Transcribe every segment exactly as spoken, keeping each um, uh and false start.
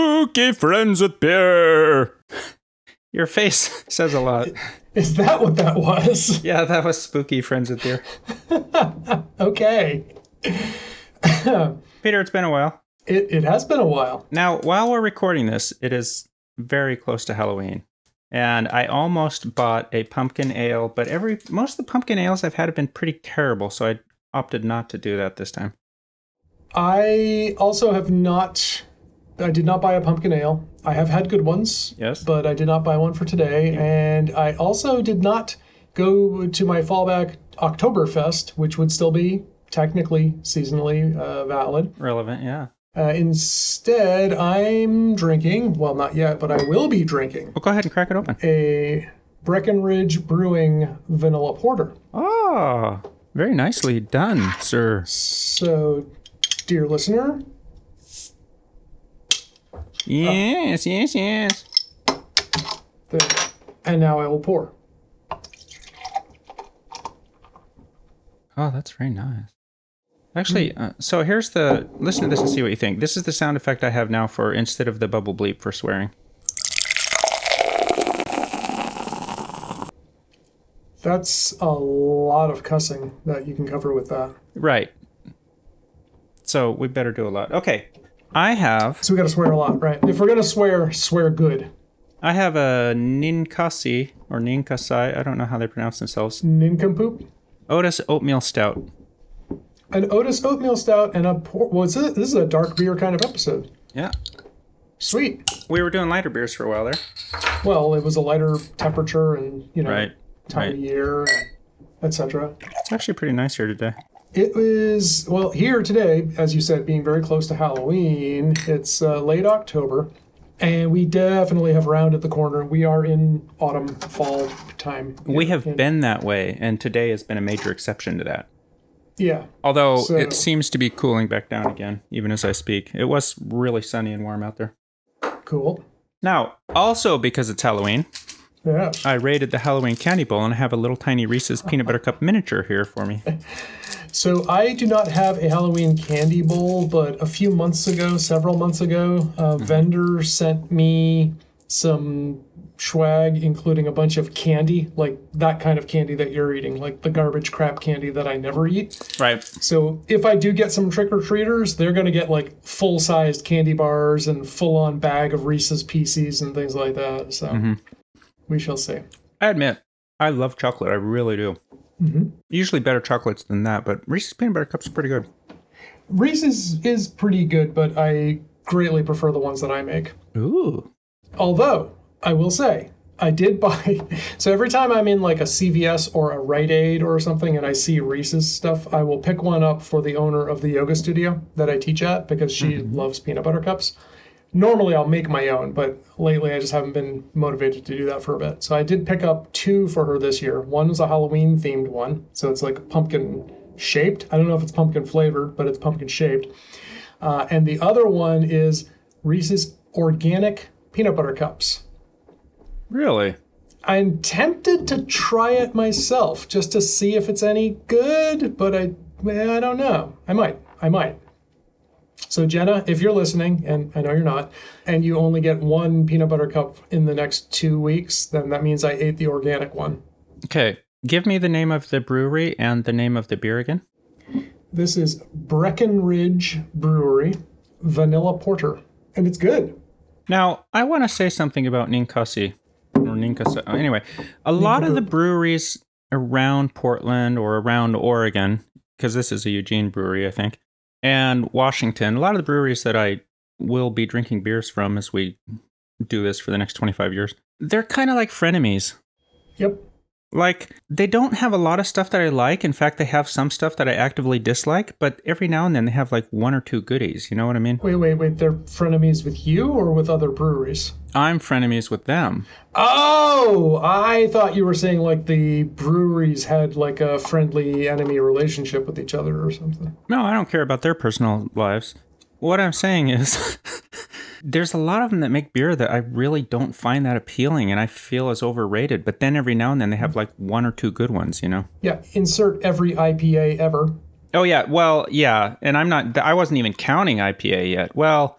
Spooky Friends with Beer. Your face says a lot. Is that what that was? Yeah, that was Spooky Friends with Beer. Okay. Peter, it's been a while. It it has been a while. Now, while we're recording this, it is very close to Halloween. And I almost bought a pumpkin ale, but every most of the pumpkin ales I've had have been pretty terrible, so I opted not to do that this time. I also have not... I did not buy a pumpkin ale. I have had good ones. Yes. But I did not buy one for today. Yeah. And I also did not go to my fallback Oktoberfest, which would still be technically seasonally uh, valid. Relevant, yeah. Uh, instead, I'm drinking, well, not yet, but I will be drinking. Well, go ahead and crack it open. A Breckenridge Brewing Vanilla Porter. Oh, very nicely done, sir. So, dear listener. Yes, uh, yes, yes. The, and now I will pour. Oh, that's very nice. Actually, uh, so here's the... Listen to this and see what you think. This is the sound effect I have now for instead of the bubble bleep for swearing. That's a lot of cussing that you can cover with that. Right. So we better do a lot. Okay. I have... So we got to swear a lot, right? If we're going to swear, swear good. I have a Ninkasi, or Ninkasai, I don't know how they pronounce themselves. Nincompoop? Otis Oatmeal Stout. An Otis Oatmeal Stout and a... Por- well, this is a dark beer kind of episode. Yeah. Sweet. We were doing lighter beers for a while there. Well, it was a lighter temperature and, you know, right. time right. of year, et cetera. It's actually pretty nice here today. It was, well, here today, as you said, being very close to Halloween, it's uh, late October, and we definitely have rounded the corner. We are in autumn, fall time. We have in, been that way, and today has been a major exception to that. Yeah. Although so, it seems to be cooling back down again, even as I speak. It was really sunny and warm out there. Cool. Now, also because it's Halloween, yeah. I raided the Halloween candy bowl, and I have a little tiny Reese's Peanut Butter Cup miniature here for me. So I do not have a Halloween candy bowl, but a few months ago, several months ago, a mm-hmm. vendor sent me some swag, including a bunch of candy, like that kind of candy that you're eating, like the garbage crap candy that I never eat. Right. So if I do get some trick-or-treaters, they're going to get like full-sized candy bars and full-on bag of Reese's Pieces and things like that. So mm-hmm. we shall see. I admit, I love chocolate. I really do. Mm-hmm. Usually better chocolates than that, but Reese's Peanut Butter Cups are pretty good. Reese's is pretty good, but I greatly prefer the ones that I make. Ooh. Although, I will say, I did buy... So every time I'm in like a C V S or a Rite Aid or something and I see Reese's stuff, I will pick one up for the owner of the yoga studio that I teach at because she mm-hmm. loves peanut butter cups. Normally I'll make my own, but lately I just haven't been motivated to do that for a bit. So I did pick up two for her this year. One was a Halloween themed one, so it's like pumpkin shaped. I don't know if it's pumpkin flavored, but it's pumpkin shaped. Uh, and the other one is Reese's Organic Peanut Butter Cups. Really? I'm tempted to try it myself just to see if it's any good, but I, I don't know. I might. I might. So, Jenna, if you're listening, and I know you're not, and you only get one peanut butter cup in the next two weeks, then that means I ate the organic one. Okay. Give me the name of the brewery and the name of the beer again. This is Breckenridge Brewery Vanilla Porter, and it's good. Now, I want to say something about Ninkasi. Or Ninkasi. Anyway, a lot of the breweries around Portland or around Oregon, because this is a Eugene brewery, I think, and Washington, a lot of the breweries that I will be drinking beers from as we do this for the next twenty-five years, they're kind of like frenemies. Yep. Like, they don't have a lot of stuff that I like. In fact, they have some stuff that I actively dislike, but every now and then they have like one or two goodies. You know what I mean? Wait, wait, wait. They're frenemies with you or with other breweries? I'm frenemies with them. Oh, I thought you were saying like the breweries had like a friendly enemy relationship with each other or something. No, I don't care about their personal lives. What I'm saying is there's a lot of them that make beer that I really don't find that appealing and I feel is overrated. But then every now and then they have like one or two good ones, you know? Yeah. Insert every I P A ever. Oh, yeah. Well, yeah. And I'm not, I wasn't even counting I P A yet. Well,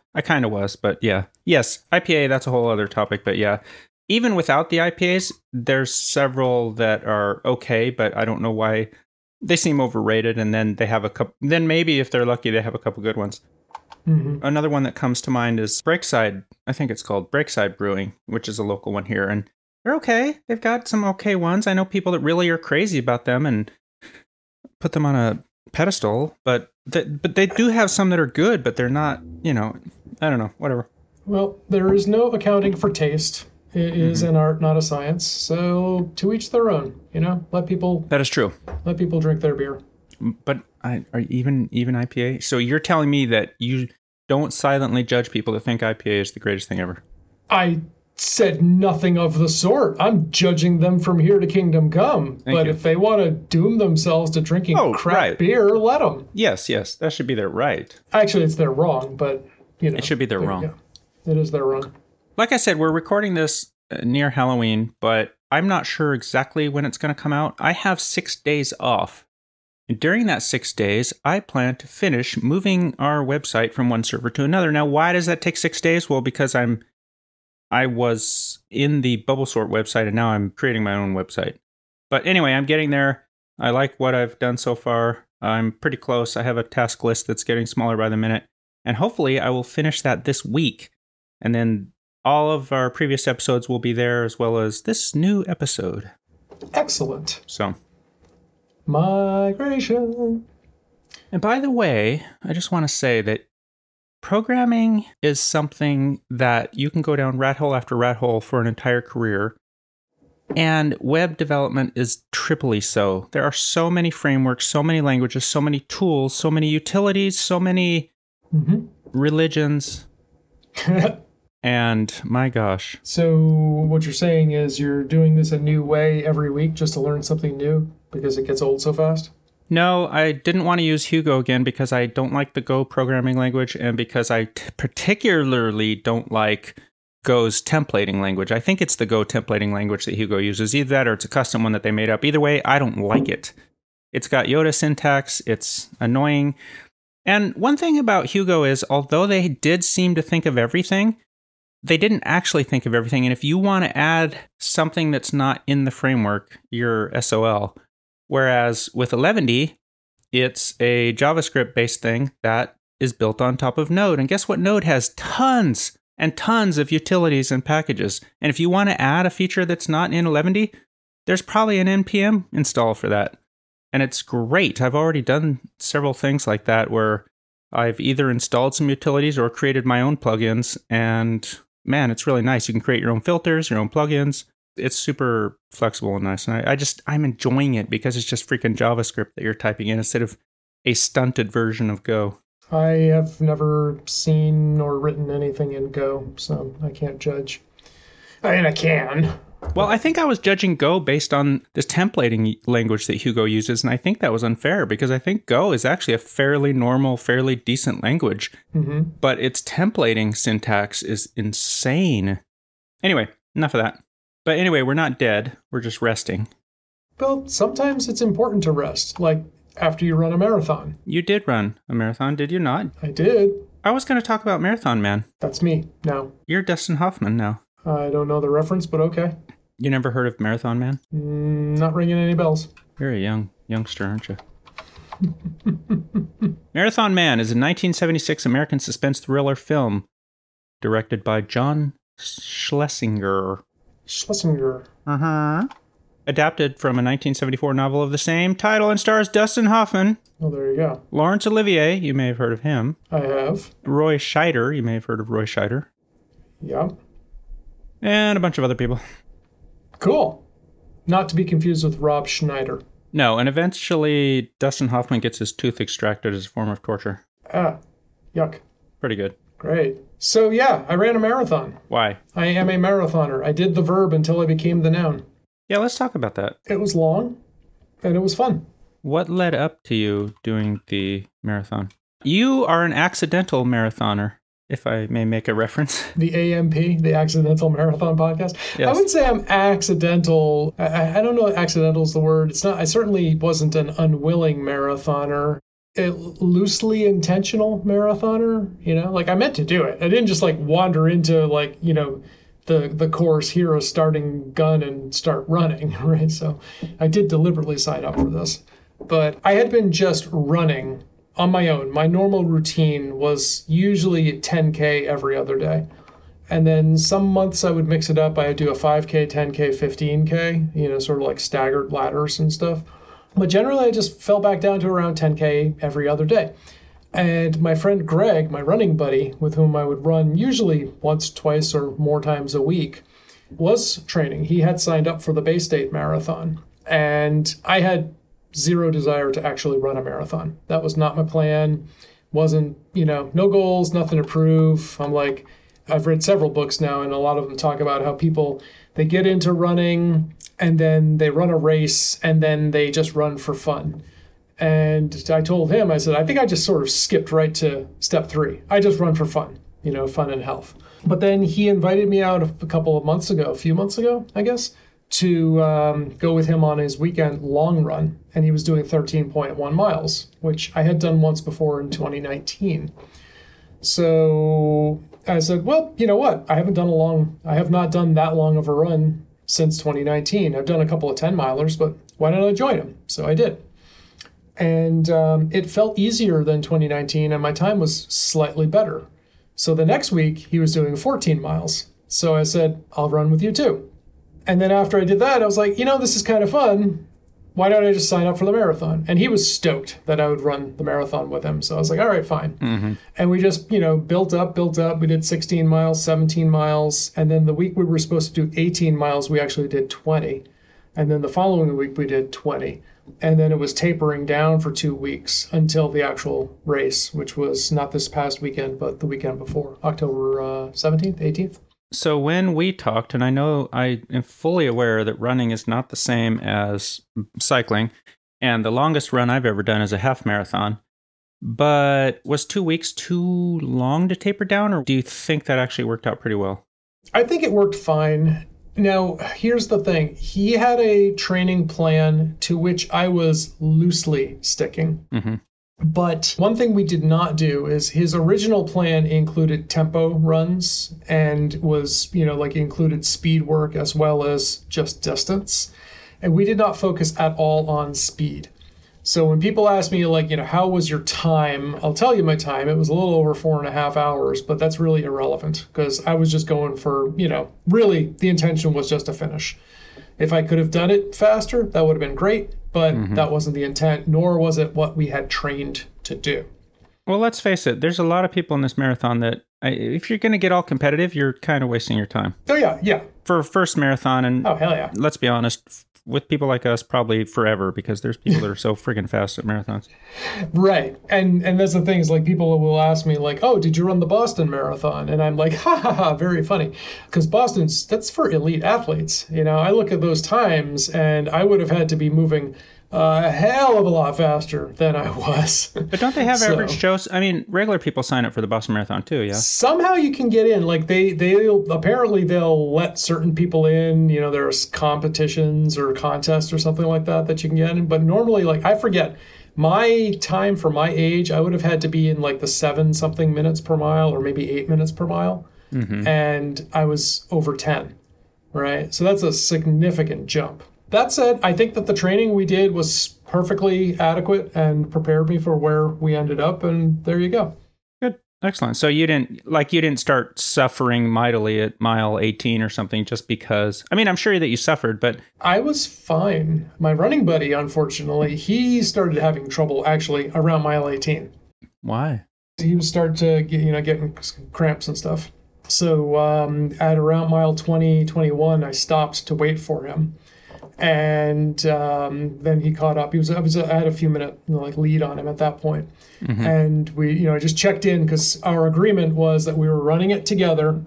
I kind of was, but yeah. Yes, I P A, that's a whole other topic, but yeah. Even without the I P As, there's several that are okay, but I don't know why they seem overrated, and then they have a couple, then maybe if they're lucky, they have a couple good ones. Mm-hmm. Another one that comes to mind is Breakside. I think it's called Breakside Brewing, which is a local one here, and they're okay. They've got some okay ones. I know people that really are crazy about them and put them on a pedestal, but they, but they do have some that are good, but they're not, you know, I don't know, whatever. Well, there is no accounting for taste. It is Mm-hmm. an art, not a science. So to each their own, you know, let people That is true. let people drink their beer. But I are even even I P A. So you're telling me that you don't silently judge people that think I P A is the greatest thing ever? I said nothing of the sort. I'm judging them from here to kingdom come. Thank but you. if they want to doom themselves to drinking Oh, crap right. beer, let them. Yes, yes, that should be their right. Actually, it's their wrong, but you know, It should be their wrong. Yeah, it is their wrong. Like I said, we're recording this uh, near Halloween, but I'm not sure exactly when it's going to come out. I have six days off. And during that six days, I plan to finish moving our website from one server to another. Now, why does that take six days? Well, because I'm, I was in the Bubble Sort website, and now I'm creating my own website. But anyway, I'm getting there. I like what I've done so far. I'm pretty close. I have a task list that's getting smaller by the minute. And hopefully I will finish that this week. And then all of our previous episodes will be there, as well as this new episode. Excellent. So, Migration. and by the way, I just want to say that programming is something that you can go down rat hole after rat hole for an entire career. And web development is triply so. There are so many frameworks, so many languages, so many tools, so many utilities, so many Mm-hmm. religions. And my gosh. So what you're saying is you're doing this a new way every week just to learn something new because it gets old so fast? No, I didn't want to use Hugo again because I don't like the Go programming language, and because I t- particularly don't like Go's templating language. I think it's the Go templating language that Hugo uses. Either that or it's a custom one that they made up. Either way, I don't like it. It's got Yoda syntax. It's annoying. And one thing about Hugo is, although they did seem to think of everything, they didn't actually think of everything. And if you want to add something that's not in the framework, you're S O L. Whereas with Eleventy, it's a JavaScript-based thing that is built on top of Node. And guess what? Node has tons and tons of utilities and packages. And if you want to add a feature that's not in Eleventy, there's probably an N P M install for that. And it's great. I've already done several things like that where I've either installed some utilities or created my own plugins. And man, it's really nice. You can create your own filters, your own plugins. It's super flexible and nice. And I, I just, I'm enjoying it because it's just freaking JavaScript that you're typing in instead of a stunted version of Go. I have never seen or written anything in Go, so I can't judge. I mean, I can. Well, I think I was judging Go based on this templating language that Hugo uses, and I think that was unfair because I think Go is actually a fairly normal, fairly decent language, Mm-hmm. but its templating syntax is insane. Anyway, enough of that. But anyway, we're not dead. We're just resting. Well, sometimes it's important to rest, like after you run a marathon. You did run a marathon, did you not? I did. I was going to talk about Marathon Man. That's me now. You're Dustin Hoffman now. I don't know the reference, but okay. You never heard of Marathon Man? Mm, not ringing any bells. You're a young youngster, aren't you? Marathon Man is a nineteen seventy-six American suspense thriller film directed by John Schlesinger. Schlesinger. Uh-huh. Adapted from a nineteen seventy-four novel of the same title and stars Dustin Hoffman, Oh, there you go. Laurence Olivier, you may have heard of him, I have. Roy Scheider, you may have heard of Roy Scheider, Yeah. and a bunch of other people. Cool. Not to be confused with Rob Schneider. No, and eventually Dustin Hoffman gets his tooth extracted as a form of torture. Ah, yuck. Pretty good. Great. So, yeah, I ran a marathon. Why? I am a marathoner. I did the verb until I became the noun. Yeah, let's talk about that. It was long, and it was fun. What led up to you doing the marathon? You are an accidental marathoner, if I may make a reference. The A M P, the Accidental Marathon Podcast. Yes. I wouldn't say I'm accidental. I, I don't know if accidental is the word. It's not. I certainly wasn't an unwilling marathoner. a loosely intentional marathoner, you know, like I meant to do it. I didn't just like wander into like, you know, the the course here, a starting gun and start running, right? So I did deliberately sign up for this. But I had been just running on my own. My normal routine was usually ten K every other day. And then some months I would mix it up. I would do a five K, ten K, fifteen K, you know, sort of like staggered ladders and stuff. But generally I just fell back down to around ten K every other day. And my friend Greg, my running buddy, with whom I would run usually once, twice, or more times a week, was training. He had signed up for the Bay State Marathon. And I had zero desire to actually run a marathon. That was not my plan. Wasn't, you know, no goals, nothing to prove. I'm like, I've read several books now, and a lot of them talk about how people, they get into running and then they run a race and then they just run for fun. And I told him, I said, I think I just sort of skipped right to step three. I just run for fun, you know, fun and health. But then he invited me out a couple of months ago, a few months ago, I guess, to um, go with him on his weekend long run. And he was doing thirteen point one miles, which I had done once before in twenty nineteen. So I said, well, you know what? I haven't done a long, I have not done that long of a run since twenty nineteen. I've done a couple of ten milers, but why don't I join him? So I did. And um, it felt easier than twenty nineteen, and my time was slightly better. So the next week, he was doing fourteen miles. So I said, I'll run with you too. And then after I did that, I was like, you know, this is kind of fun. Why don't I just sign up for the marathon? And he was stoked that I would run the marathon with him. So I was like, all right, fine. Mm-hmm. And we just, you know, built up, built up. We did sixteen miles, seventeen miles. And then the week we were supposed to do eighteen miles, we actually did twenty. And then the following week, we did twenty. And then it was tapering down for two weeks until the actual race, which was not this past weekend, but the weekend before, October uh, seventeenth, eighteenth. So when we talked, and I know I am fully aware that running is not the same as cycling, and the longest run I've ever done is a half marathon, but was two weeks too long to taper down, or do you think that actually worked out pretty well? I think it worked fine. Now, here's the thing. He had a training plan to which I was loosely sticking. Mm-hmm. But one thing we did not do is his original plan included tempo runs and was, you know, like included speed work as well as just distance. And we did not focus at all on speed. So when people ask me, like, you know, how was your time? I'll tell you my time. It was a little over four and a half hours, but that's really irrelevant because I was just going for, you know, really the intention was just to finish. If I could have done it faster, that would have been great, but mm-hmm. that wasn't the intent, nor was it what we had trained to do. Well, let's face it. There's a lot of people in this marathon that, I, if you're going to get all competitive, you're kind of wasting your time. Oh, yeah, yeah. For a first marathon, and oh, hell yeah. Let's be honest, with people like us, probably forever, because there's people that are so friggin' fast at marathons. Right. And and that's the thing is, like, people will ask me, like, oh, did you run the Boston Marathon? And I'm like, ha, ha, ha, very funny. Because Boston's, that's for elite athletes. You know, I look at those times, and I would have had to be moving a hell of a lot faster than I was. But don't they have so, average Joes? I mean, regular people sign up for the Boston Marathon too, yeah? Somehow you can get in. Like they, they apparently they'll let certain people in. You know, there's competitions or contests or something like that that you can get in. But normally, like, I forget, my time for my age, I would have had to be in like the seven something minutes per mile or maybe eight minutes per mile. Mm-hmm. And I was over ten, right? So that's a significant jump. That said, I think that the training we did was perfectly adequate and prepared me for where we ended up, and there you go. Good. Excellent. So you didn't, like, you didn't start suffering mightily at mile eighteen or something just because, I mean, I'm sure that you suffered, but... I was fine. My running buddy, unfortunately, he started having trouble actually around mile eighteen. Why? He was starting to get, you know, getting cramps and stuff. So um, at around mile twenty, twenty-one, I stopped to wait for him. And um, then he caught up. He was, I was, I had a few minute you know, like lead on him at that point. Mm-hmm. And we, you know, just checked in because our agreement was that we were running it together.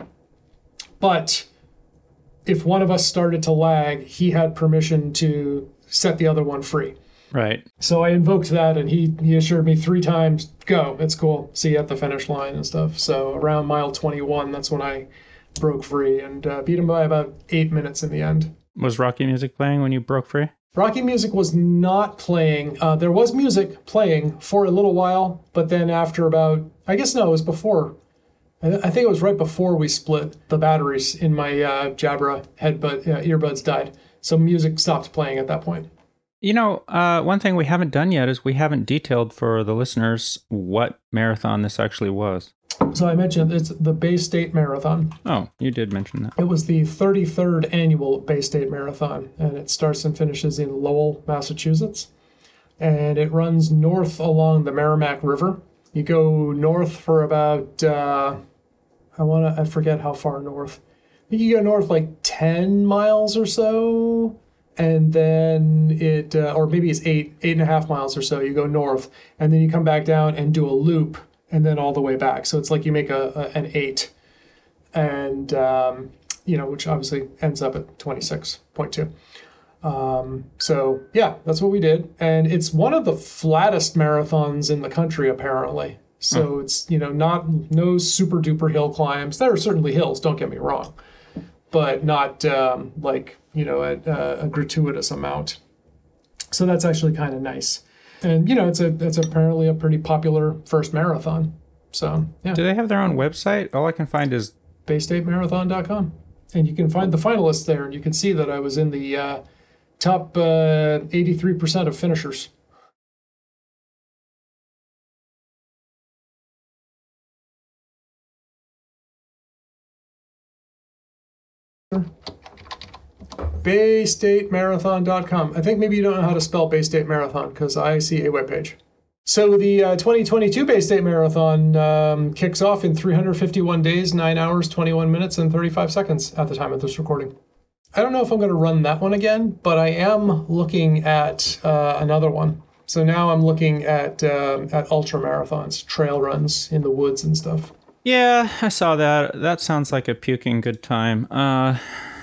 But if one of us started to lag, he had permission to set the other one free. Right. So I invoked that, and he, he assured me three times, go, it's cool, see you at the finish line and stuff. So around mile twenty-one, that's when I broke free and uh, beat him by about eight minutes in the end. Was Rocky music playing when you broke free? Rocky Music was not playing. Uh, there was music playing for a little while, but then after about, I guess no, it was before. I, th- I think it was right before we split. The batteries in my uh, Jabra headbud uh, earbuds died, so music stopped playing at that point. You know, uh, one thing we haven't done yet is we haven't detailed for the listeners what marathon this actually was. So I mentioned it's the Bay State Marathon. Oh, you did mention that. It was the thirty-third annual Bay State Marathon, and it starts and finishes in Lowell, Massachusetts. And it runs north along the Merrimack River. You go north for about, uh, I want to, I forget how far north. I think you go north like ten miles or so. And then it, uh, or maybe it's eight, eight and a half miles or so. You go north, and then you come back down and do a loop, and then all the way back. So it's like you make a, a an eight, and um, you know, which obviously ends up at twenty-six point two. Um, so yeah, that's what we did, and it's one of the flattest marathons in the country apparently. So hmm. it's you know not no super duper hill climbs. There are certainly hills. Don't get me wrong. But not um, like, you know, a, a gratuitous amount. So that's actually kind of nice. And, you know, it's a it's apparently a pretty popular first marathon. So, yeah. Do they have their own website? All I can find is bay state marathon dot com. And you can find the finalists there. And you can see that I was in the uh, top uh, eighty-three percent of finishers. bay state marathon dot com. I think maybe you don't know how to spell Bay State Marathon because I see a webpage. So the uh, twenty twenty-two Bay State Marathon um, kicks off in three hundred fifty-one days, nine hours, twenty-one minutes, and thirty-five seconds at the time of this recording. I don't know if I'm going to run that one again, but I am looking at uh, another one. So now I'm looking at uh, at ultra marathons, trail runs in the woods and stuff. Yeah, I saw that. That sounds like a puking good time. Uh,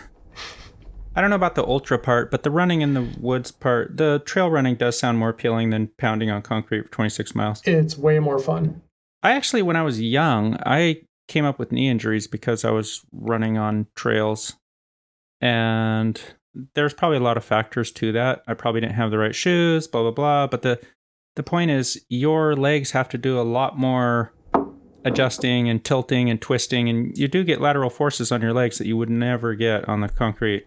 I don't know about the ultra part, but the running in the woods part, the trail running does sound more appealing than pounding on concrete for twenty-six miles. It's way more fun. I actually, when I was young, I came up with knee injuries because I was running on trails. And there's probably a lot of factors to that. I probably didn't have the right shoes, blah, blah, blah. But the, the point is, your legs have to do a lot more adjusting and tilting and twisting, and you do get lateral forces on your legs that you would never get on the concrete.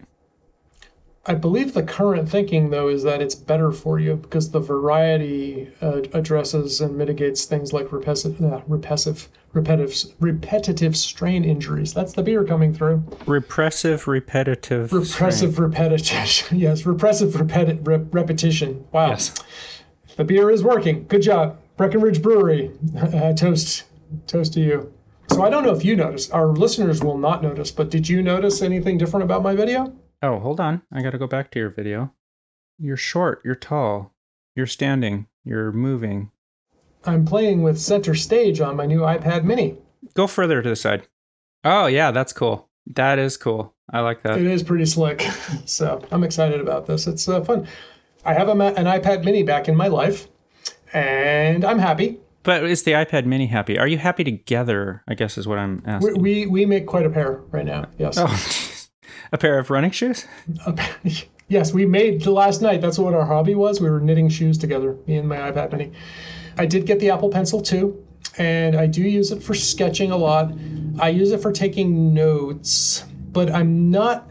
I believe the current thinking, though, is that it's better for you because the variety uh, addresses and mitigates things like repetitive, uh, repetitive, repetitive, repetitive strain injuries. That's the beer coming through. Repressive, repetitive. Repressive, strain. repetition. Yes, repressive, repeti- rep- repetition. Wow. Yes. The beer is working. Good job, Breckenridge Brewery. Uh, toast, toast to you. So I don't know if you noticed. Our listeners will not notice, but did you notice anything different about my video? Oh, hold on. I got to go back to your video. You're short. You're tall. You're standing. You're moving. I'm playing with Center Stage on my new iPad mini. Go further to the side. Oh, yeah, that's cool. That is cool. I like that. It is pretty slick. So I'm excited about this. It's uh, fun. I have a, an iPad mini back in my life, and I'm happy. But is the iPad mini happy? Are you happy together, I guess is what I'm asking. We, we, we make quite a pair right now, yes. Oh, a pair of running shoes? Yes, we made last night. That's what our hobby was. We were knitting shoes together, me and my iPad mini. I did get the Apple Pencil too, and I do use it for sketching a lot. I use it for taking notes, but I'm not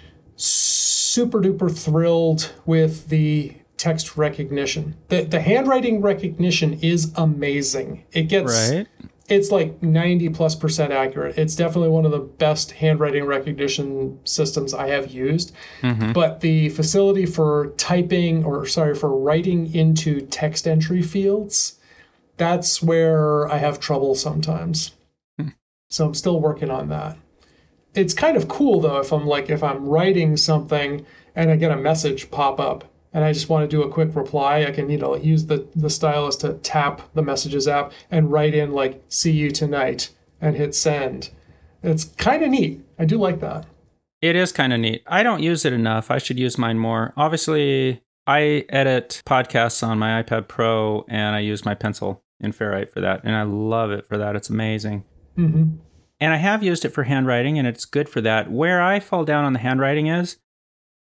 super duper thrilled with the text recognition. The the handwriting recognition is amazing. It gets right. It's like ninety plus percent accurate. It's definitely one of the best handwriting recognition systems I have used. Mm-hmm. But the facility for typing or sorry, for writing into text entry fields, that's where I have trouble sometimes. Hmm. So I'm still working on that. It's kind of cool though if I'm like if I'm writing something and I get a message pop up and I just want to do a quick reply, I can, you know, use the, the stylus to tap the Messages app and write in like, see you tonight, and hit send. It's kind of neat. I do like that. It is kind of neat. I don't use it enough. I should use mine more. Obviously, I edit podcasts on my iPad Pro, and I use my pencil in Ferrite for that, and I love it for that. It's amazing. Mm-hmm. And I have used it for handwriting, and it's good for that. Where I fall down on the handwriting is,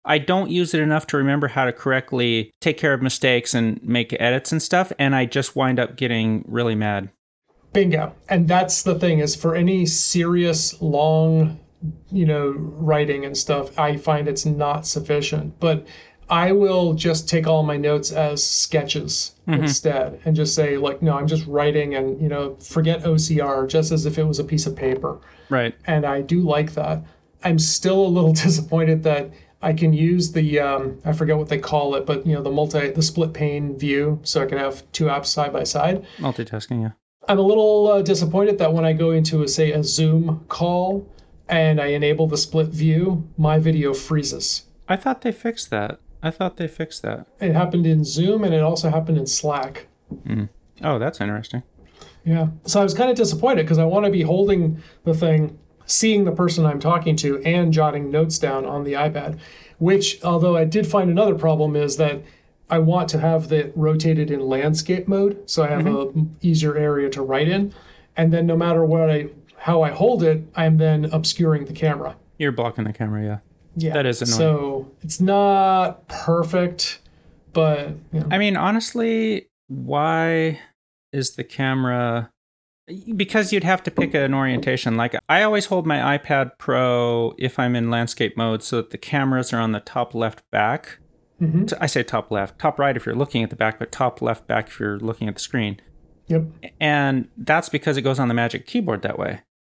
I don't use it enough to remember how to correctly take care of mistakes and make edits and stuff, and I just wind up getting really mad. Bingo. And that's the thing, is for any serious, long, you know, writing and stuff, I find it's not sufficient. But I will just take all my notes as sketches mm-hmm. instead and just say, like, no, I'm just writing and, you know, forget O C R, just as if it was a piece of paper. Right. And I do like that. I'm still a little disappointed that I can use the, um, I forget what they call it, but, you know, the multi, the split pane view, so I can have two apps side by side. Multitasking, yeah. I'm a little uh, disappointed that when I go into, a, say, a Zoom call and I enable the split view, my video freezes. I thought they fixed that. I thought they fixed that. It happened in Zoom, and it also happened in Slack. Mm. Oh, that's interesting. Yeah. So I was kind of disappointed because I want to be holding the thing, seeing the person I'm talking to, and jotting notes down on the iPad, which, although I did find another problem, is that I want to have that rotated in landscape mode, so I have mm-hmm. a easier area to write in. And then no matter what I, how I hold it, I'm then obscuring the camera. You're blocking the camera, yeah. Yeah, that is annoying. So it's not perfect, but you know. I mean, honestly, why is the camera? Because you'd have to pick an orientation. Like, I always hold my iPad Pro if I'm in landscape mode so that the cameras are on the top left back. Mm-hmm. I say top left, top right if you're looking at the back, but top left back if you're looking at the screen. Yep. And that's because it goes on the Magic Keyboard that way.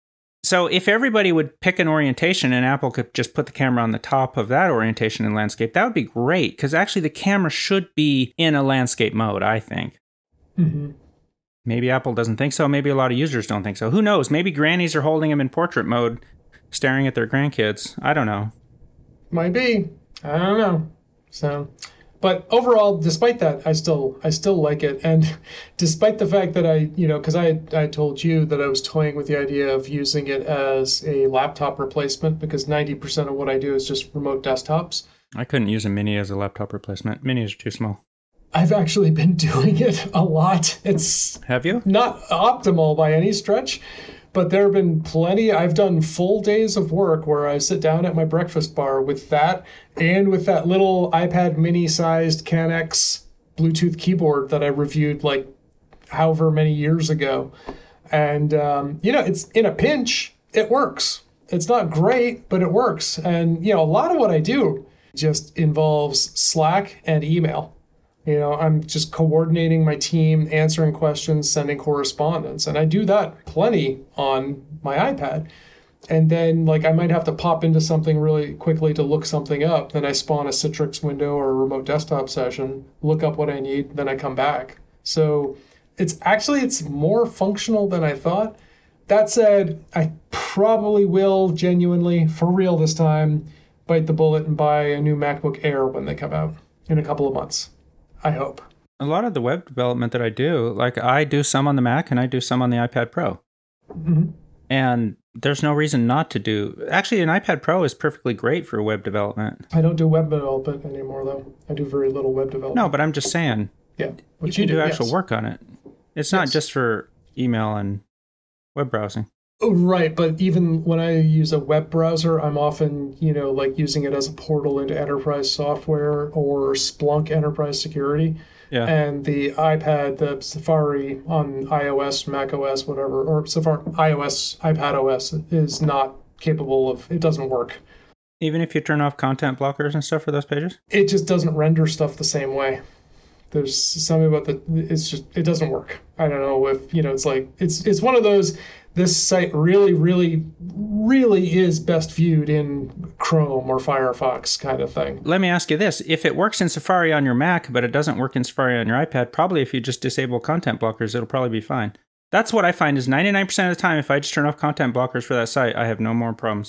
So if everybody would pick an orientation and Apple could just put the camera on the top of that orientation in landscape, that would be great, because actually the camera should be in a landscape mode, I think. Mm-hmm. Maybe Apple doesn't think so. Maybe a lot of users don't think so. Who knows? Maybe grannies are holding them in portrait mode, staring at their grandkids. I don't know. Might be. I don't know. So... But overall, despite that, I still I still like it. And despite the fact that I, you know, because I, I told you that I was toying with the idea of using it as a laptop replacement, because ninety percent of what I do is just remote desktops. I couldn't use a Mini as a laptop replacement. Minis are too small. I've actually been doing it a lot. It's Have you? Not optimal by any stretch. But there have been plenty. I've done full days of work where I sit down at my breakfast bar with that and with that little iPad mini-sized CanX Bluetooth keyboard that I reviewed like however many years ago. And, um, you know, it's in a pinch, it works. It's not great, but it works. And, you know, a lot of what I do just involves Slack and email. You know, I'm just coordinating my team, answering questions, sending correspondence. And I do that plenty on my iPad. And then, like, I might have to pop into something really quickly to look something up. Then I spawn a Citrix window or a remote desktop session, look up what I need, then I come back. So it's actually, it's more functional than I thought. That said, I probably will genuinely, for real this time, bite the bullet and buy a new MacBook Air when they come out in a couple of months. I hope. A lot of the web development that I do, like I do some on the Mac and I do some on the iPad Pro. Mm-hmm. And there's no reason not to do. Actually, an iPad Pro is perfectly great for web development. I don't do web development anymore, though. I do very little web development. No, but I'm just saying. Yeah. You can you do, do actual yes. work on it. It's yes. not just for email and web browsing. Oh, right, but even when I use a web browser, I'm often, you know, like using it as a portal into enterprise software or Splunk enterprise security. Yeah. And the iPad, the Safari on iOS, Mac O S, whatever, or Safari, iOS, iPad O S is not capable of, it doesn't work. Even if you turn off content blockers and stuff for those pages? It just doesn't render stuff the same way. There's something about the, it's just, it doesn't work. I don't know if, you know, it's like, it's it's one of those, this site really, really, really is best viewed in Chrome or Firefox kind of thing. Let me ask you this. If it works in Safari on your Mac, but it doesn't work in Safari on your iPad, probably if you just disable content blockers, it'll probably be fine. That's what I find is ninety-nine percent of the time, if I just turn off content blockers for that site, I have no more problems.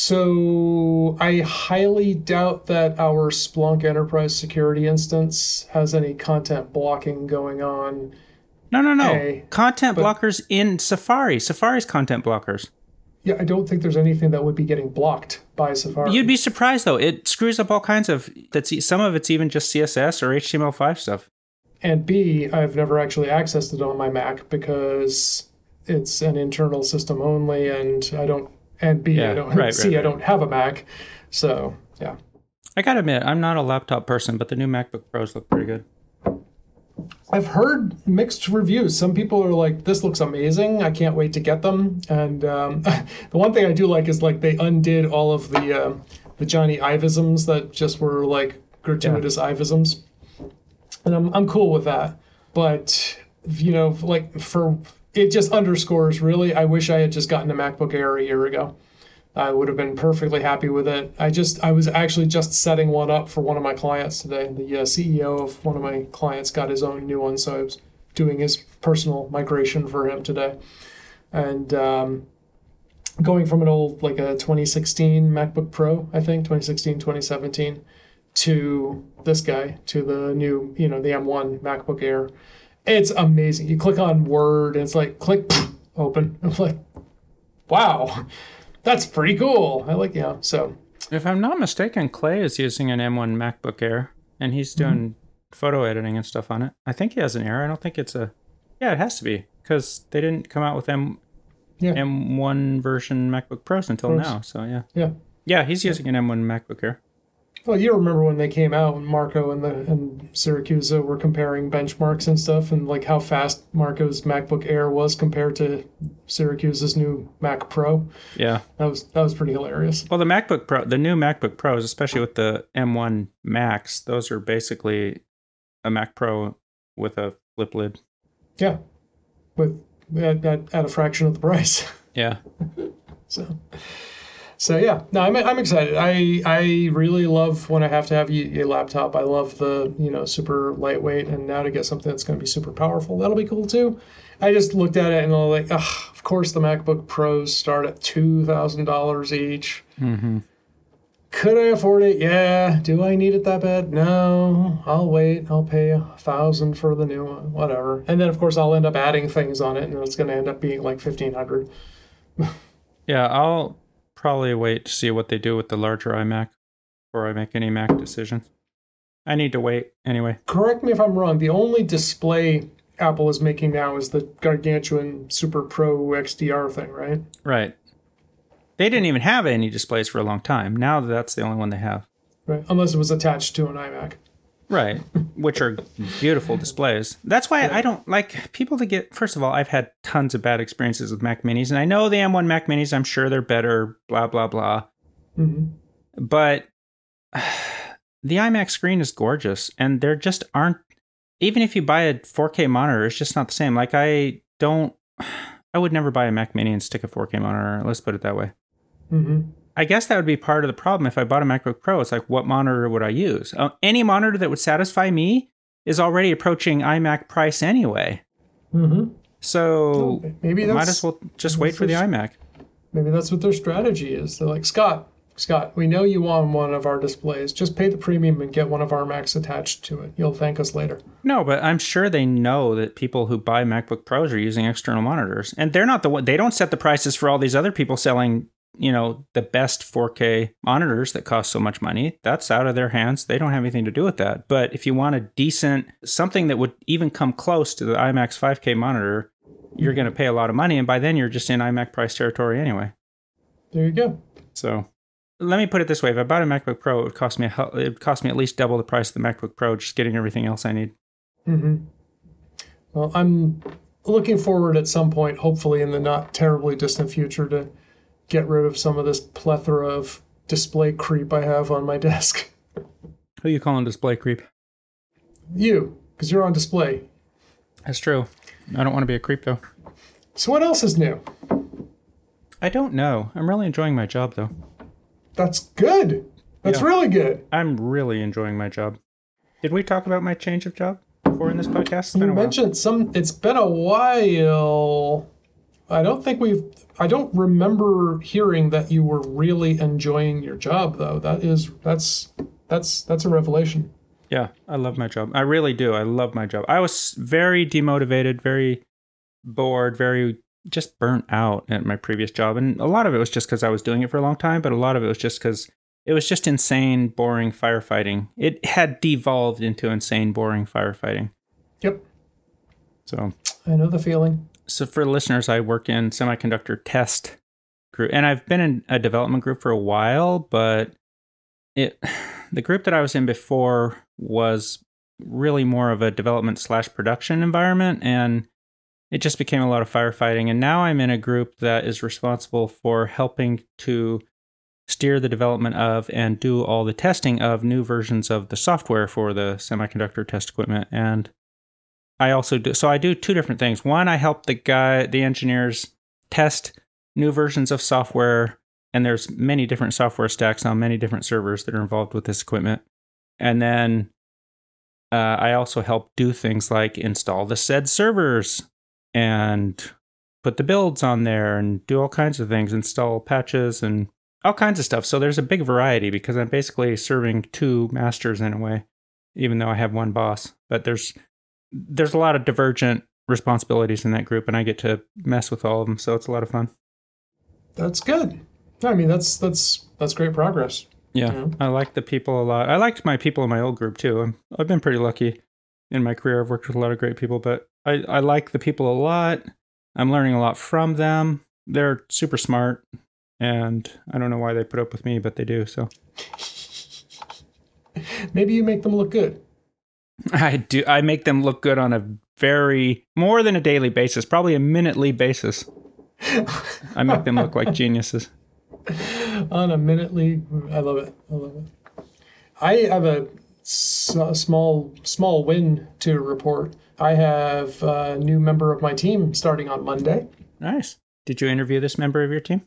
So I highly doubt that our Splunk Enterprise Security instance has any content blocking going on. No, no, no. A, content but, blockers in Safari. Safari's content blockers. Yeah, I don't think there's anything that would be getting blocked by Safari. You'd be surprised, though. It screws up all kinds of... That's Some of it's even just C S S or H T M L five stuff. And B, I've never actually accessed it on my Mac because it's an internal system only, and I don't... And B, yeah, I don't right, C, right, right. I don't have a Mac. So, yeah. I gotta admit, I'm not a laptop person, but the new MacBook Pros look pretty good. I've heard mixed reviews. Some people are like, "This looks amazing. I can't wait to get them." And um, the one thing I do like is like they undid all of the uh, the Johnny Ivisms that just were like gratuitous yeah. Ivisms, and I'm I'm cool with that. But you know, like for it just underscores really. I wish I had just gotten a MacBook Air a year ago. I would have been perfectly happy with it. I just, I was actually just setting one up for one of my clients today. The uh, C E O of one of my clients got his own new one, so I was doing his personal migration for him today. And um, going from an old, like a twenty sixteen MacBook Pro, I think, twenty sixteen, twenty seventeen, to this guy, to the new, you know, the M one MacBook Air. It's amazing. You click on Word, and it's like, click, open. I'm like, wow. That's pretty cool. I like, yeah. So, if I'm not mistaken, Clay is using an M one MacBook Air, and he's doing mm-hmm. photo editing and stuff on it. I think he has an Air. I don't think it's a. Yeah, it has to be because they didn't come out with M yeah. M one version MacBook Pros until Pros. now. So yeah, yeah, yeah. He's using yeah. an M one MacBook Air. Well, you remember when they came out, when Marco and the and Syracuse were comparing benchmarks and stuff, and like how fast Marco's MacBook Air was compared to Syracuse's new Mac Pro. Yeah, that was that was pretty hilarious. Well, the MacBook Pro, the new MacBook Pros, especially with the M one Max, those are basically a Mac Pro with a flip lid. Yeah, with at, at, at a fraction of the price. Yeah. so. So yeah, no, I'm I'm excited. I I really love when I have to have a, a laptop. I love the you know super lightweight, and now to get something that's going to be super powerful, that'll be cool too. I just looked at it and I'm like, ugh, of course the MacBook Pros start at two thousand dollars each. Mm-hmm. Could I afford it? Yeah. Do I need it that bad? No. I'll wait. I'll pay a thousand for the new one, whatever. And then of course I'll end up adding things on it, and it's going to end up being like fifteen hundred. Yeah, I'll probably wait to see what they do with the larger iMac before I make any Mac decisions. I need to wait anyway. Correct me if I'm wrong. The only display Apple is making now is the gargantuan Super Pro X D R thing, right? Right. They didn't even have any displays for a long time. Now that's the only one they have. Right. Unless it was attached to an iMac. Right. Which are beautiful displays. That's why yeah. I don't like people to get... First of all, I've had tons of bad experiences with Mac Minis. And I know the M one Mac Minis, I'm sure they're better, blah, blah, blah. Mm-hmm. But the iMac screen is gorgeous. And there just aren't... Even if you buy a four K monitor, it's just not the same. Like, I don't... I would never buy a Mac Mini and stick a four K monitor. Let's put it that way. Mm-hmm. I guess that would be part of the problem. If I bought a MacBook Pro, it's like, what monitor would I use? Uh, any monitor that would satisfy me is already approaching iMac price anyway. Mm-hmm. So well, maybe that's, might as well just wait for the iMac. Maybe that's what their strategy is. They're like, Scott, Scott, we know you want one of our displays. Just pay the premium and get one of our Macs attached to it. You'll thank us later. No, but I'm sure they know that people who buy MacBook Pros are using external monitors. And they're not the one. They don't set the prices for all these other people selling, you know, the best four K monitors that cost so much money. That's out of their hands. They don't have anything to do with that. But if you want a decent, something that would even come close to the iMac's five K monitor, you're going to pay a lot of money. And by then you're just in iMac price territory anyway. There you go. So let me put it this way. If I bought a MacBook Pro, it would cost me, a, it would cost me at least double the price of the MacBook Pro, just getting everything else I need. Mm-hmm. Well, I'm looking forward at some point, hopefully in the not terribly distant future, to get rid of some of this plethora of display creep I have on my desk. Who are you calling display creep? You, because you're on display. That's true. I don't want to be a creep, though. So what else is new? I don't know. I'm really enjoying my job, though. That's good. That's yeah. really good. I'm really enjoying my job. Did we talk about my change of job before in this podcast? You mentioned some. It's been a while. I don't think we've... I don't remember hearing that you were really enjoying your job, though. That is... That's... That's... That's a revelation. Yeah, I love my job. I really do. I love my job. I was very demotivated, very bored, very just burnt out at my previous job. And a lot of it was just because I was doing it for a long time, but a lot of it was just because it was just insane, boring firefighting. It had devolved into insane, boring firefighting. Yep. So... I know the feeling. So for listeners, I work in semiconductor test group, and I've been in a development group for a while, but it the group that I was in before was really more of a development slash production environment, and it just became a lot of firefighting. And now I'm in a group that is responsible for helping to steer the development of and do all the testing of new versions of the software for the semiconductor test equipment. And I also do, so I do two different things. One, I help the guy, the engineers test new versions of software, and there's many different software stacks on many different servers that are involved with this equipment. And then uh, I also help do things like install the said servers and put the builds on there and do all kinds of things, install patches and all kinds of stuff. So there's a big variety because I'm basically serving two masters in a way, even though I have one boss. But there's there's a lot of divergent responsibilities in that group, and I get to mess with all of them, so it's a lot of fun. That's good. I mean, that's that's that's great progress. Yeah, you know? I like the people a lot. I liked my people in my old group too. I'm, I've been pretty lucky in my career. I've worked with a lot of great people, but I, I like the people a lot. I'm learning a lot from them. They're super smart, and I don't know why they put up with me, but they do. So maybe you make them look good. I do. I make them look good on a very more than a daily basis, probably a minutely basis. I make them look like geniuses. On a minutely, I love it. I love it. I have a, s- a small small win to report. I have a new member of my team starting on Monday. Nice. Did you interview this member of your team?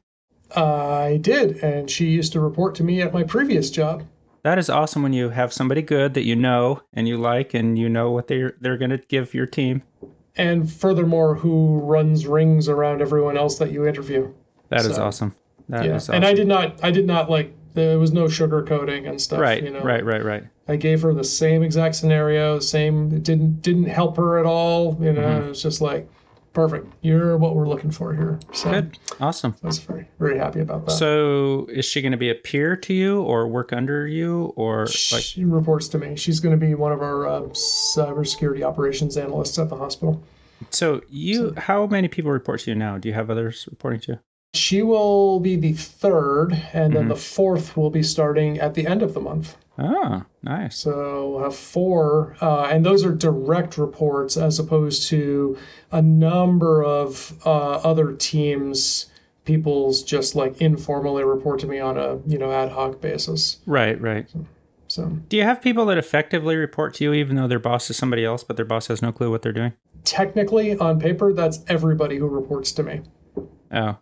I did, and she used to report to me at my previous job. That is awesome when you have somebody good that you know and you like, and you know what they're they're going to give your team. And furthermore, who runs rings around everyone else that you interview. That so, is awesome. That yeah. is awesome. And I did not, I did not like, there was no sugarcoating and stuff. Right, you know? right, right, right. I gave her the same exact scenario, same, it didn't didn't help her at all. You know, mm-hmm. It was just like, perfect. You're what we're looking for here. So good. Awesome. I was very, very happy about that. So is she going to be a peer to you or work under you or like? She reports to me. She's going to be one of our uh, cybersecurity operations analysts at the hospital. So you, so, how many people report to you now? Do you have others reporting to you? She will be the third, and then mm-hmm. the fourth will be starting at the end of the month. Oh, nice. So we'll have four, uh, and those are direct reports as opposed to a number of uh, other teams. People's just like informally report to me on a you know ad hoc basis. Right, right. So, so do you have people that effectively report to you even though their boss is somebody else, but their boss has no clue what they're doing? Technically, on paper, that's everybody who reports to me. Oh.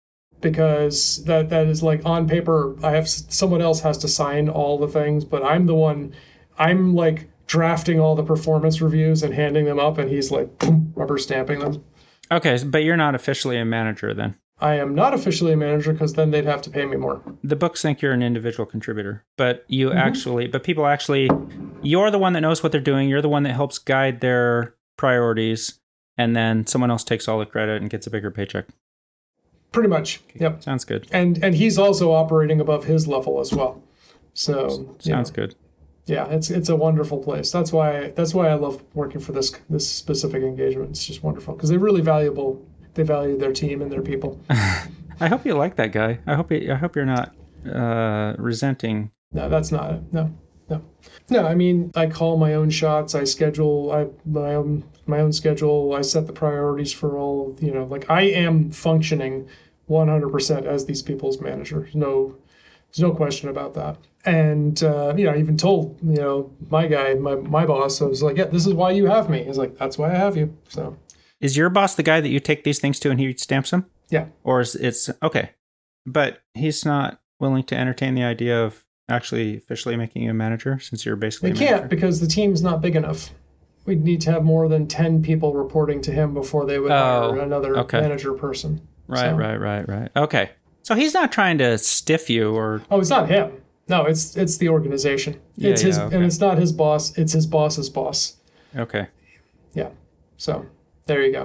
Because that that is like on paper, I have someone else has to sign all the things, but I'm the one, I'm like drafting all the performance reviews and handing them up, and he's like boom, rubber stamping them. Okay, but you're not officially a manager then? I am not officially a manager because then they'd have to pay me more. The books think you're an individual contributor, but you mm-hmm. actually, but people actually, you're the one that knows what they're doing. You're the one that helps guide their priorities, and then someone else takes all the credit and gets a bigger paycheck. Pretty much. Yep. Sounds good. And and he's also operating above his level as well. So sounds you know, good. Yeah, it's it's a wonderful place. That's why that's why I love working for this this specific engagement. It's just wonderful because they're really valuable. They value their team and their people. I hope you like that guy. I hope you, I hope you're not uh, resenting. No, that's not it. No. No. No, I mean, I call my own shots. I schedule I my own my own schedule. I set the priorities for all, you know, like I am functioning one hundred percent as these people's manager. No, there's no question about that. And, uh, you know, I even told, you know, my guy, my, my boss, I was like, yeah, this is why you have me. He's like, that's why I have you. So. Is your boss the guy that you take these things to and he stamps them? Yeah. Or is it's, okay. But he's not willing to entertain the idea of actually officially making you a manager since you're basically They a manager? can't because the team's not big enough. We'd need to have more than ten people reporting to him before they would oh, hire another okay. manager person. Right, so. right, right, right. Okay. So he's not trying to stiff you or... Oh, it's not him. No, it's it's the organization. Yeah, it's yeah, his, okay. And it's not his boss. It's his boss's boss. Okay. Yeah. So there you go.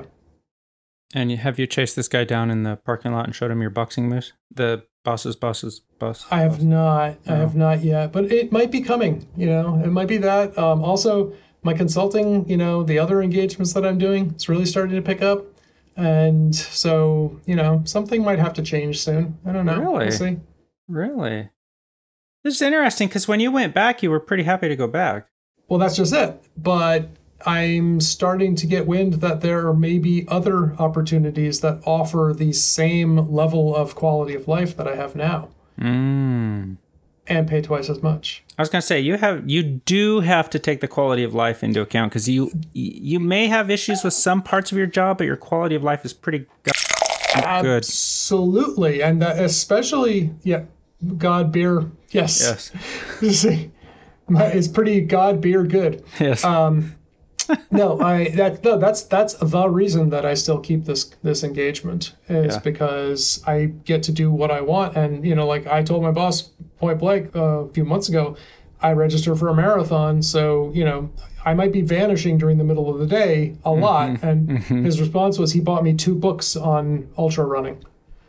And have you chased this guy down in the parking lot and showed him your boxing moves? The boss's boss's boss? I have boss? not. No. I have not yet. But it might be coming, you know. It might be that. Um, also, my consulting, you know, the other engagements that I'm doing, it's really starting to pick up. And so, you know, something might have to change soon. I don't know. Really? We'll see. Really? This is interesting because when you went back, you were pretty happy to go back. Well, that's just it. But I'm starting to get wind that there may be other opportunities that offer the same level of quality of life that I have now. Mm. And pay twice as much. I was going to say, you have you do have to take the quality of life into account because you you may have issues with some parts of your job, but your quality of life is pretty good. Absolutely. And uh, especially, yeah, God beer, yes. Yes. It's pretty God beer good. Yes. Um, no, I that no, that's that's the reason that I still keep this this engagement is Yeah. because I get to do what I want, and you know, like I told my boss point blank uh, a few months ago, I register for a marathon, so you know I might be vanishing during the middle of the day a mm-hmm. lot, and mm-hmm. his response was he bought me two books on ultra running.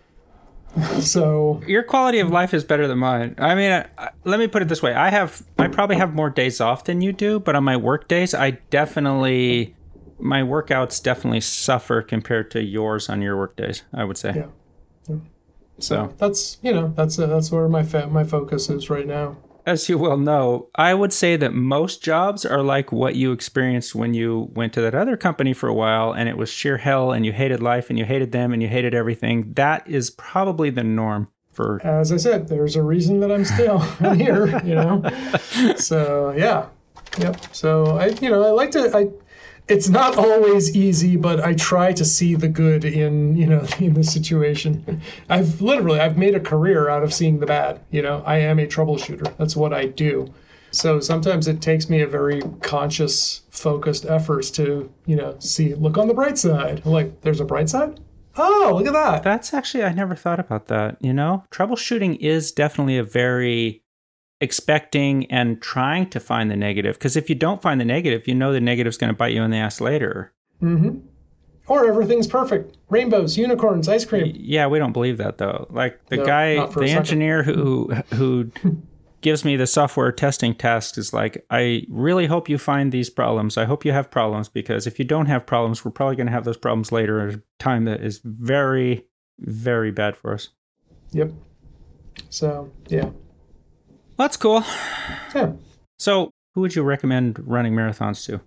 So your quality of life is better than mine. I mean, I, I, let me put it this way. I have, I probably have more days off than you do, but on my work days, I definitely, my workouts definitely suffer compared to yours on your work days, I would say. Yeah. yeah. So that's, you know, that's, uh, that's where my, fa- my focus is right now. As you well know, I would say that most jobs are like what you experienced when you went to that other company for a while and it was sheer hell and you hated life and you hated them and you hated everything. That is probably the norm for... As I said, there's a reason that I'm still here, you know? So, yeah. Yep. So, I, you know, I like to... I. It's not always easy, but I try to see the good in, you know, in the situation. I've literally, I've made a career out of seeing the bad. You know, I am a troubleshooter. That's what I do. So sometimes it takes me a very conscious, focused efforts to, you know, see, look on the bright side. Like, there's a bright side? Oh, look at that. That's actually, I never thought about that, you know? Troubleshooting is definitely a very... expecting and trying to find the negative, because if you don't find the negative, you know the negative's going to bite you in the ass later. Mm-hmm. Or everything's perfect. Rainbows, unicorns, ice cream. Yeah, we don't believe that, though. Like, the no, guy, the engineer who who gives me the software testing task is like, I really hope you find these problems. I hope you have problems, because if you don't have problems, we're probably going to have those problems later at a time that is very, very bad for us. Yep. So, yeah. That's cool. Yeah. So, who would you recommend running marathons to?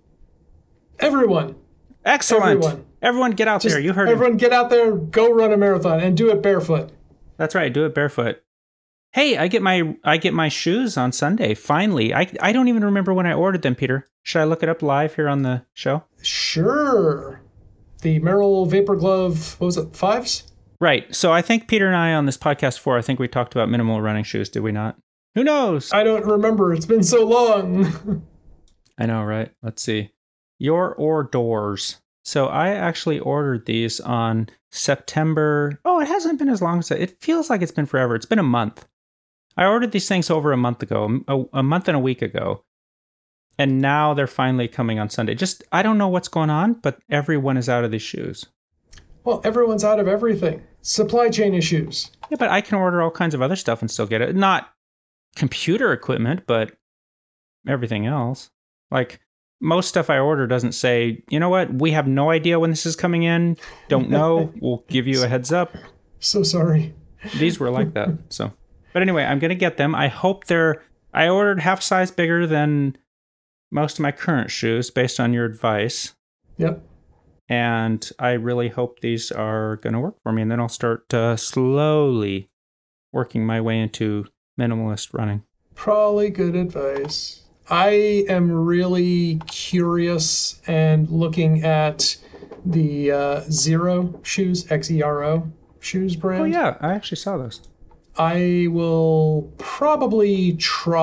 Everyone. Excellent. Everyone, everyone get out Just there. You heard Everyone him. Get out there, go run a marathon, and do it barefoot. That's right. Do it barefoot. Hey, I get my I get my shoes on Sunday. Finally. I I don't even remember when I ordered them, Peter. Should I look it up live here on the show? Sure. The Merrell Vapor Glove, what was it, fives? Right. So I think Peter and I on this podcast before, I think we talked about minimal running shoes, did we not? Who knows? I don't remember. It's been so long. I know, right? Let's see. Your or doors. So I actually ordered these on September. Oh, it hasn't been as long as it. It feels like it's been forever. It's been a month. I ordered these things over a month ago, a, a month and a week ago. And now they're finally coming on Sunday. Just, I don't know what's going on, but everyone is out of these shoes. Well, everyone's out of everything. Supply chain issues. Yeah, but I can order all kinds of other stuff and still get it. Not computer equipment, but everything else. Like, most stuff I order doesn't say, you know what, we have no idea when this is coming in. Don't know. We'll give you a heads up. So sorry. These were like that. So, but anyway, I'm going to get them. I hope they're, I ordered half size bigger than most of my current shoes based on your advice. Yep. And I really hope these are going to work for me. And then I'll start uh, slowly working my way into minimalist running. Probably good advice. I am really curious and looking at the uh, Xero shoes, X E R O shoes brand. Oh, yeah. I actually saw those. I will probably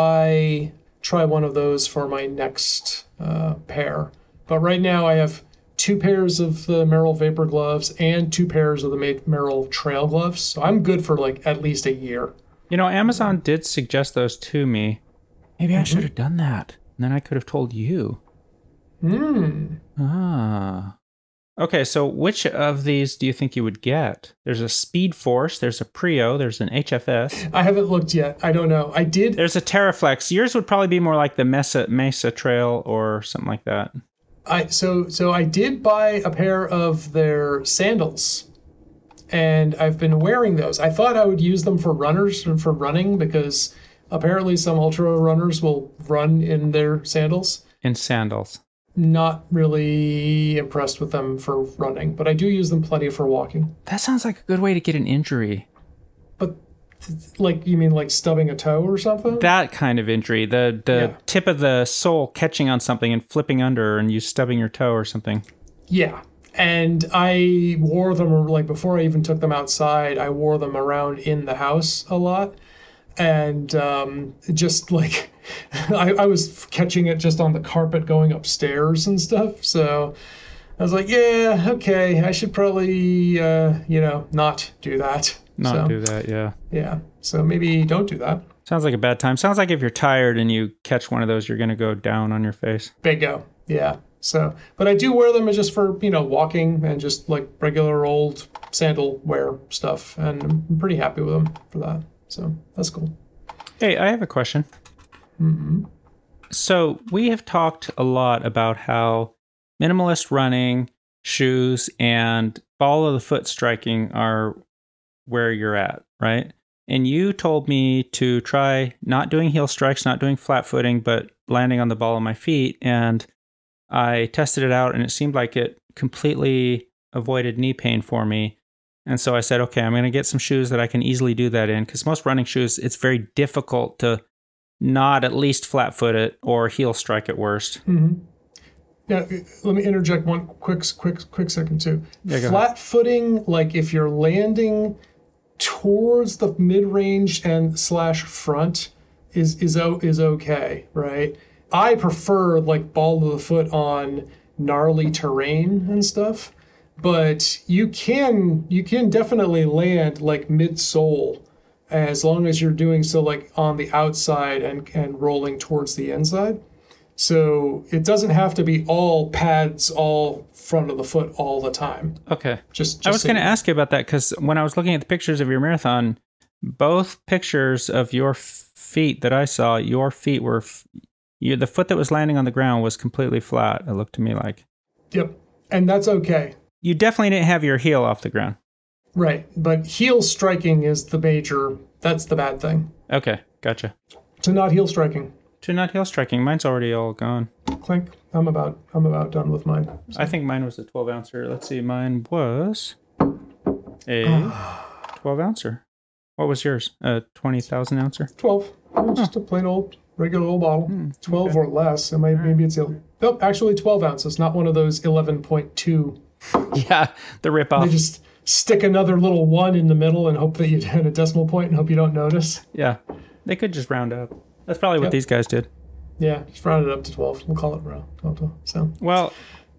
try try one of those for my next uh, pair. But right now I have two pairs of the Merrell Vapor gloves and two pairs of the Merrell Trail gloves. So I'm good for like at least a year. You know, Amazon did suggest those to me. Maybe I mm-hmm. should have done that. And then I could have told you. Hmm. Ah. Okay, so which of these do you think you would get? There's a Speed Force, there's a Prio, there's an H F S. I haven't looked yet. I don't know. I did. There's a Terraflex. Yours would probably be more like the Mesa Mesa Trail or something like that. I so so I did buy a pair of their sandals. And I've been wearing those. I thought I would use them for runners and for running because Apparently, some ultra runners will run in their sandals. In sandals. Not really impressed with them for running, but I do use them plenty for walking. That sounds like a good way to get an injury. But, like, you mean like stubbing a toe or something? That kind of injury. The the yeah. tip of the sole catching on something and flipping under and you stubbing your toe or something. Yeah. And I wore them, like, before I even took them outside, I wore them around in the house a lot. And um, just like, I, I was catching it just on the carpet going upstairs and stuff. So I was like, yeah, okay, I should probably, uh, you know, not do that. Not so, do that, yeah. Yeah, so maybe don't do that. Sounds like a bad time. Sounds like if you're tired and you catch one of those, you're going to go down on your face. Bingo, yeah. So, but I do wear them just for, you know, walking and just like regular old sandal wear stuff. And I'm pretty happy with them for that. So that's cool. Hey, I have a question. Mm-hmm. So we have talked a lot about how minimalist running, shoes, and ball of the foot striking are where you're at, right? And you told me to try not doing heel strikes, not doing flat footing, but landing on the ball of my feet. And I tested it out and it seemed like it completely avoided knee pain for me. And so I said, okay, I'm going to get some shoes that I can easily do that in, because most running shoes, it's very difficult to not at least flat foot it or heel strike at worst. Mm-hmm. Yeah, let me interject one quick, quick, quick second too. Yeah, flat footing, like if you're landing towards the mid-range and slash front, is is is okay, right? I prefer like ball of the foot on gnarly terrain and stuff. But you can you can definitely land like mid-sole as long as you're doing so like on the outside and, and rolling towards the inside. So it doesn't have to be all pads, all front of the foot all the time. Okay. Just, just I was so going to you know. ask you about that because when I was looking at the pictures of your marathon, both pictures of your f- feet that I saw, your feet were, f- you, the foot that was landing on the ground was completely flat, it looked to me like. Yep. And that's okay. You definitely didn't have your heel off the ground. Right. But heel striking is the major, that's the bad thing. Okay. Gotcha. To not heel striking. To not heel striking. Mine's already all gone. Clink. I'm about I'm about done with mine. So. I think mine was a twelve ouncer. Let's see. Mine was a twelve ouncer. What was yours? A twenty thousand ouncer? twelve. Oh, just oh. a plain old, regular old bottle. Hmm, twelve okay. or less. It might, right. Maybe it's... Nope, actually twelve ounces, not one of those eleven point two. Yeah, the rip-off. They just stick another little one in the middle and hope that you hit a decimal point and hope you don't notice. Yeah, they could just round up. That's probably what yep. these guys did. Yeah, just round it up to twelve. We'll call it round. So. Well,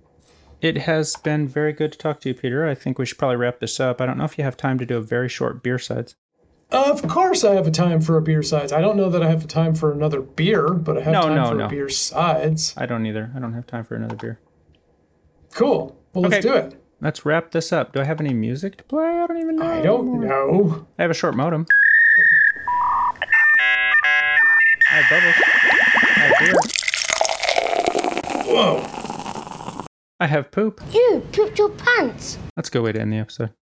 it has been very good to talk to you, Peter. I think we should probably wrap this up. I don't know if you have time to do a very short beer sides. Of course I have a time for a beer sides. I don't know that I have a time for another beer, but I have no, time no, for no. a beer sides. I don't either. I don't have time for another beer. Cool. Well, let's okay. do it. Let's wrap this up. Do I have any music to play? I don't even know. I don't know. I have a short modem. I have bubbles. I have beer. Whoa. I have poop. You pooped your pants. That's a good way to end the episode.